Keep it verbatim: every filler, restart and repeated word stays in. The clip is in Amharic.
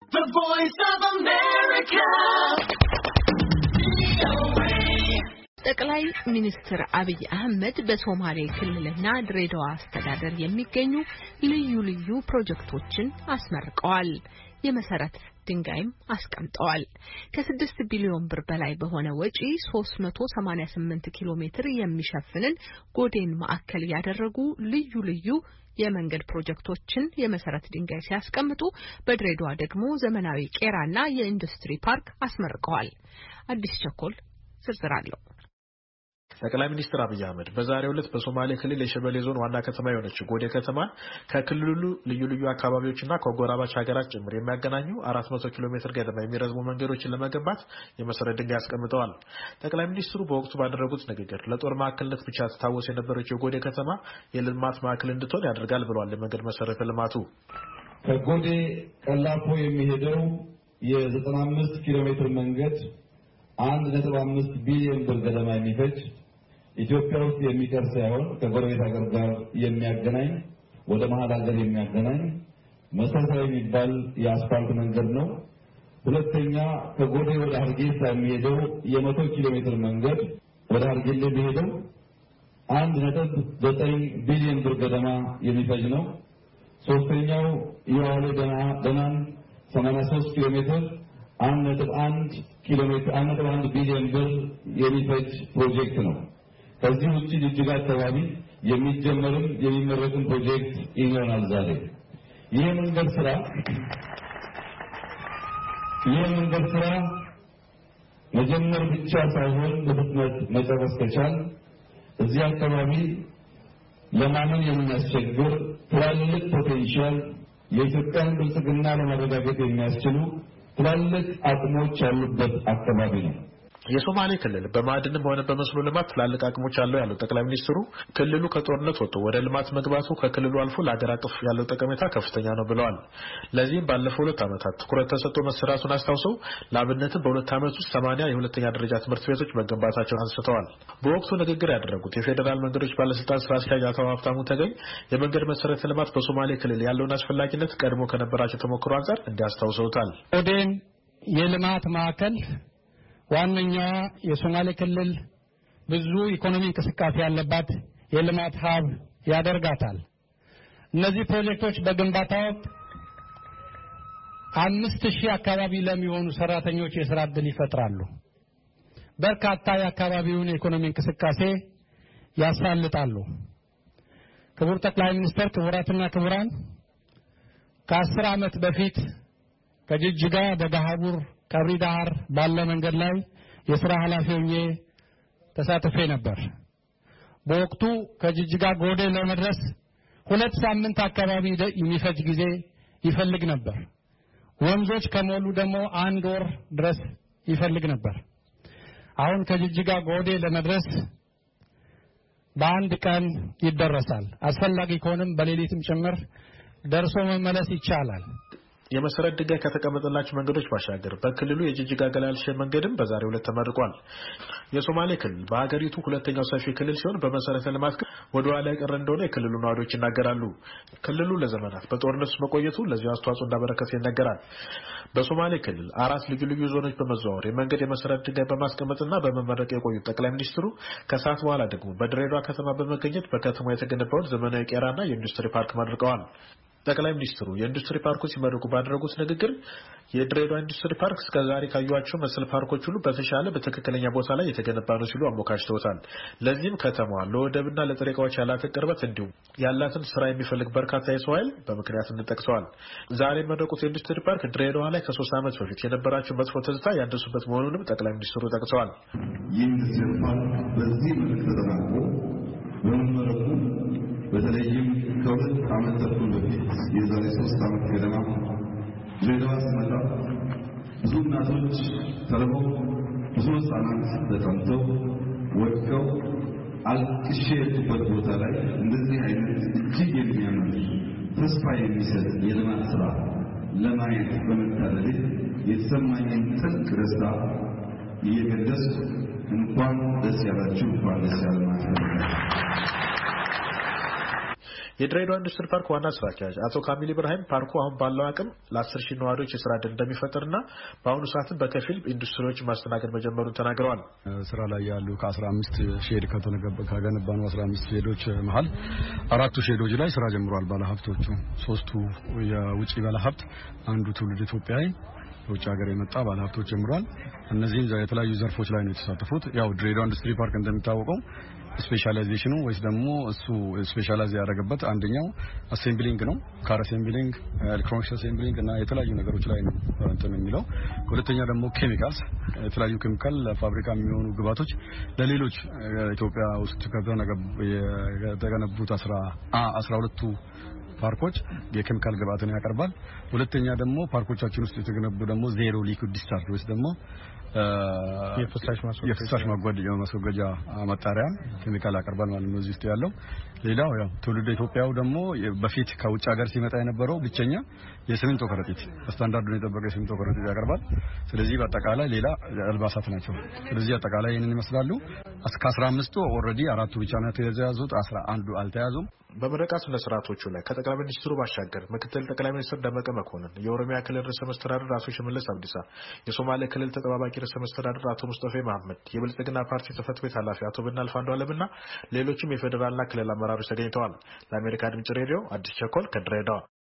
The Voice of America. ጠቅላይ ሚኒስትር አብይ አህመድ በሶማሌ ክልልና ድሬዳዋ አስተዳደር የሚገኙ ልዩ ልዩ ፕሮጀክቶችን አስመርቀዋል። የመሰረት ድንጋይም አስቀምጠዋል። ከስድስት ቢሊዮን ብር በላይ በሆነ ወጪ ሶስት መቶ ሰማኒያ ስምንት ኪሎ ሜትር የሚሸፍንን ጎዴን ማዕከል ያደረጉ ልዩ ልዩ የመንገድ ፕሮጀክቶችን የመሰረት ድንጋይ ሲያስቀምጡ በድሬዳዋ ደግሞ ዘመናዊ ቄራና የኢንዱስትሪ ፓርክ አስመርቀዋል። አዲስ ቸኮል ዝርዝር አለው። ጠቅላይ ሚኒስትር አብይ አህመድ በዛሬው ዕለት በሶማሌ ክልል የሸበሌ ዞን ዋና ከተማ የሆነችው ጎዴ ከተማ ከክልሉ ልዩ ልዩ አካባቢዎችና ከጎራባች ሀገራት ጭምር የሚያገናኙ አራት መቶ ኪሎ ሜትር ገደማ የሚረዝሙ መንገዶችን ለመገንባት የመሰረት ድንጋይ አስቀምጠዋል። ጠቅላይ ሚኒስትሩ በወቅቱ ባደረጉት ንግግር ለጦር ማዕከልነት ብቻ ተታወስ የነበረችው ጎዴ ከተማ የልማት ማዕከል እንድትሆን ያደርጋል ብለዋል። የመንገድ መሰረተ ልማቱ ከጎዴ ቀላፎ የሚሄደው የዘጠና አምስት ኪሎ ሜትር መንገድ አንድ ነጥብ አምስት ቢሊዮን ብር ገደማ የሚፈጅ ኢትዮጵያ ውስጥ የሚቀር ሳይሆን ከጎረቤት ሀገር ጋር የሚያገናኝ ወደ መሀል ሀገር የሚያገናኝ መሰረታዊ የሚባል የአስፋልት መንገድ ነው። ሁለተኛ ከጎዴ ወደ ሀርጌሳ የሚሄደው የመቶ ኪሎ ሜትር መንገድ ወደ ሀርጌሌ የሚሄደው አንድ ነጥብ ዘጠኝ ቢሊዮን ብር ገደማ የሚፈጅ ነው። ሶስተኛው የዋሌ ደናን ሰማንያ ሶስት ኪሎ ሜትር አንድ ነጥብ አንድ ኪሎ ሜትር አንድ ነጥብ አንድ ቢሊዮን ብር የሚፈጅ ፕሮጀክት ነው። ከዚህ ውጪ ጅጅጋ አካባቢ የሚጀመርም የሚመረቅም ፕሮጀክት ይኖራል። ዛሬ ይህ መንገድ ስራ ይህ መንገድ ስራ መጀመር ብቻ ሳይሆን በፍጥነት መጨረስ ከቻል እዚህ አካባቢ ለማመን የሚያስቸግር ትላልቅ ፖቴንሻል የኢትዮጵያን ብልጽግና ለማረጋገጥ የሚያስችሉ ትላልቅ አቅሞች ያሉበት አካባቢ ነው። የሶማሌ ክልል በማዕድንም ሆነ በመስኖ ልማት ትላልቅ አቅሞች አለው ያለው ጠቅላይ ሚኒስትሩ ክልሉ ከጦርነት ወጥቶ ወደ ልማት መግባቱ ከክልሉ አልፎ ለሀገር አቀፍ ያለው ጠቀሜታ ከፍተኛ ነው ብለዋል። ለዚህም ባለፈው ሁለት ዓመታት ትኩረት ተሰጥቶ መስራቱን አስታውሰው ለአብነትም በሁለት ዓመት ውስጥ ሰማንያ የሁለተኛ ደረጃ ትምህርት ቤቶች መገንባታቸውን አንስተዋል። በወቅቱ ንግግር ያደረጉት የፌዴራል መንገዶች ባለስልጣን ስራ አስኪያጅ አቶ ሀብታሙ ተገኝ የመንገድ መሰረተ ልማት በሶማሌ ክልል ያለውን አስፈላጊነት ቀድሞ ከነበራቸው ተሞክሮ አንጻር እንዲያስታውሰውታል። ጎዴን የልማት ማዕከል ዋነኛ የሶማሌ ክልል ብዙ ኢኮኖሚ እንቅስቃሴ ያለባት የልማት ሀብ ያደርጋታል። እነዚህ ፕሮጀክቶች በግንባታ ወቅት አምስት ሺህ አካባቢ ለሚሆኑ ሰራተኞች የሥራ ዕድል ይፈጥራሉ። በርካታ የአካባቢውን ኢኮኖሚ እንቅስቃሴ ያሳልጣሉ። ክቡር ጠቅላይ ሚኒስትር፣ ክቡራትና ክቡራን፣ ከአስር ዓመት በፊት ከጅጅጋ በዳሃቡር ቀብሪ ዳህር ባለ መንገድ ላይ የሥራ ኃላፊ ሆኜ ተሳትፌ ነበር። በወቅቱ ከጅጅጋ ጎዴ ለመድረስ ሁለት ሳምንት አካባቢ የሚፈጅ ጊዜ ይፈልግ ነበር። ወንዞች ከሞሉ ደግሞ አንድ ወር ድረስ ይፈልግ ነበር። አሁን ከጅጅጋ ጎዴ ለመድረስ በአንድ ቀን ይደረሳል። አስፈላጊ ከሆነም በሌሊትም ጭምር ደርሶ መመለስ ይቻላል። የመሰረት ድንጋይ ከተቀመጠላቸው መንገዶች ባሻገር በክልሉ የጅጅጋ ገላልሽ መንገድም በዛሬው ዕለት ተመርቋል። የሶማሌ ክልል በሀገሪቱ ሁለተኛው ሰፊ ክልል ሲሆን በመሰረተ ልማት ወደ ኋላ የቀረ እንደሆነ የክልሉ ነዋሪዎች ይናገራሉ። ክልሉ ለዘመናት በጦርነት ውስጥ መቆየቱ ለዚህ አስተዋጽኦ እንዳበረከተ ይነገራል። በሶማሌ ክልል አራት ልዩ ልዩ ዞኖች በመዘዋወር የመንገድ የመሰረት ድንጋይ በማስቀመጥና በመመረቅ የቆዩት ጠቅላይ ሚኒስትሩ ከሰዓት በኋላ ደግሞ በድሬዳዋ ከተማ በመገኘት በከተማው የተገነባውን ዘመናዊ ቄራና የኢንዱስትሪ ፓርክ መርቀዋል። ጠቅላይ ሚኒስትሩ የኢንዱስትሪ ፓርኩ ሲመረቁ ባደረጉት ንግግር የድሬዳዋ ኢንዱስትሪ ፓርክ እስከዛሬ ካዩዋቸው መሰል ፓርኮች ሁሉ በተሻለ በትክክለኛ ቦታ ላይ የተገነባ ነው ሲሉ አሞካሽተውታል። ለዚህም ከተማዋ ለወደብና ለጥሬ ዕቃዎች ያላትን ቅርበት እንዲሁም ያላትን ስራ የሚፈልግ በርካታ የሰው ኃይል በምክንያትነት ጠቅሰዋል። ዛሬ የመረቁት የኢንዱስትሪ ፓርክ ድሬዳዋ ላይ ከሶስት ዓመት በፊት የነበራቸው መጥፎ ትዝታ ያደሱበት መሆኑንም ጠቅላይ ሚኒስትሩ ጠቅሰዋል። የኢንዱስትሪ ፓርክ በዚህ መልክ ተጠናቆ በመመረቁ በተለይም ከሁለት ዓመት ተኩል በፊት የዛሬ ሶስት ዓመት ገደማ ድሬዳዋ ስመጣ ብዙ እናቶች ተርበው ብዙ ህጻናት ተጠምተው ወድቀው አልቅሼ የሄድኩበት ቦታ ላይ እንደዚህ አይነት እጅግ የሚያምር ተስፋ የሚሰጥ የልማት ስራ ለማየት በመታደሌ የተሰማኝን ጥልቅ ደስታ እየገለጽኩ እንኳን ደስ ያላችሁ እንኳን ደስ ያለን ማለት ነው። የድሬዳዋ ኢንዱስትሪ ፓርክ ዋና ስራ አስኪያጅ አቶ ካሚል ኢብራሂም ፓርኩ አሁን ባለው አቅም ለአስር ሺህ ነዋሪዎች የስራ ዕድል እንደሚፈጥርና በአሁኑ ሰዓትም በከፊል ኢንዱስትሪዎች ማስተናገድ መጀመሩን ተናግረዋል። ስራ ላይ ያሉ ከ15 ሼድ ከተገነባኑ አስራ አምስት ሼዶች መሃል አራቱ ሼዶች ላይ ስራ ጀምሯል ባለሀብቶቹ። ሶስቱ የውጪ ባለሀብት፣ አንዱ ትውልድ ኢትዮጵያዊ ውጭ ሀገር የመጣ ባለሀብቶች ጀምሯል። እነዚህም የተለያዩ ዘርፎች ላይ ነው የተሳተፉት። ያው ድሬዳዋ ኢንዱስትሪ ፓርክ እንደሚታወቀው ስፔሻላይዜሽኑ ወይስ ደግሞ እሱ ስፔሻላይዝ ያደረገበት አንደኛው አሴምብሊንግ ነው። ካር አሴምብሊንግ፣ ኤሌክትሮኒክስ አሴምብሊንግ እና የተለያዩ ነገሮች ላይ ነው እንትን የሚለው። ሁለተኛ ደግሞ ኬሚካልስ፣ የተለያዩ ኬሚካል ፋብሪካ የሚሆኑ ግብአቶች ለሌሎች ኢትዮጵያ ውስጥ ከተገነቡት አስራ ሁለቱ ፓርኮች የኬሚካል ግብአትን ያቀርባል። ሁለተኛ ደግሞ ፓርኮቻችን ውስጥ የተገነቡ ደግሞ ዜሮ ሊኩዊድ ዲስቻርጅ ወይስ ደግሞ የፍሳሽ ማስወገጃ መጣሪያ ኬሚካል ያቀርባል ማለት ነው እዚህ ውስጥ ያለው። ሌላው ያው ትውልድ ኢትዮጵያው ደግሞ በፊት ከውጭ ሀገር ሲመጣ የነበረው ብቸኛ የሲሚንቶ ከረጢት ስታንዳርዱን የጠበቀ የሲሚንቶ ከረጢት ያቀርባል። ስለዚህ በአጠቃላይ ሌላ አልባሳት ናቸው። ስለዚህ አጠቃላይ ይሄንን ይመስላሉ። እስከ አስራ አምስቱ ኦልሬዲ አራቱ ብቻ ነው የተያዙት፣ አስራ አንዱ አልተያዙም። በምረቃ ስነ ስርዓቶቹ ላይ ከጠቅላይ ሚኒስትሩ ባሻገር ምክትል ጠቅላይ ሚኒስትር ደመቀ መኮንን፣ የኦሮሚያ ክልል ርዕሰ መስተዳድር አቶ ሽመልስ አብዲሳ፣ የሶማሌ ክልል ተጠባባቂ ርዕሰ መስተዳድር አቶ ሙስጠፌ መሐመድ፣ የብልጽግና ፓርቲ ጽህፈት ቤት ኃላፊ አቶ ብናልፍ አንዱዓለምና ሌሎችም የፌዴራልና ክልል አመራሮች ተገኝተዋል። ለአሜሪካ ድምጽ ሬዲዮ አዲስ ቸኮል ከድሬዳዋ